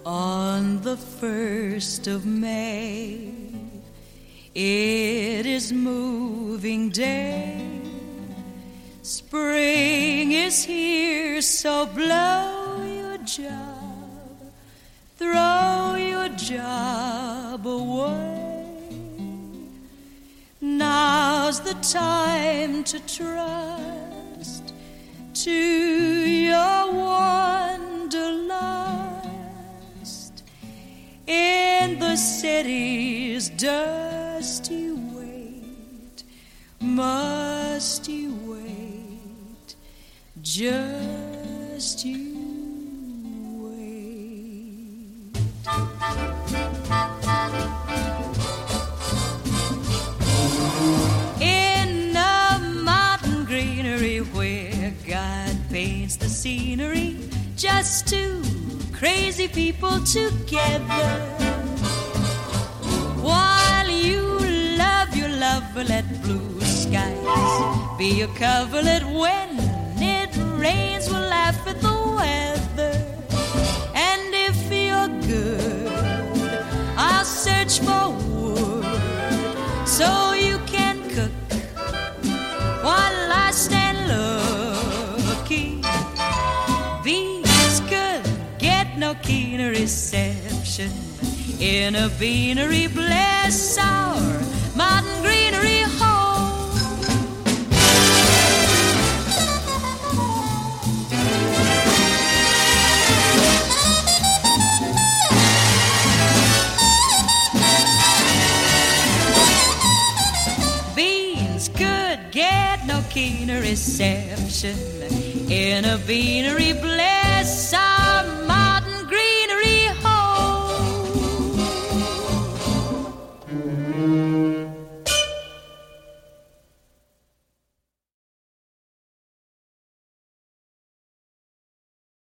On the 1st of May, it is moving day. Spring is here, so blow your job, throw your job away. Now's the time to trust to your wanderlust in the city's dusty wait. Must you wait? Just you wait. In a mountain greenery where God paints the scenery, just two crazy people together. While you love your lover, let blue skies be your coverlet. When it rains, we'll laugh at the weather. And if you're good, I'll search for wood so you can cook while I stand looking. These could get no keener reception in a beanery. Bless our mountain greenery home. Beans could get no keener reception in a beanery. Bless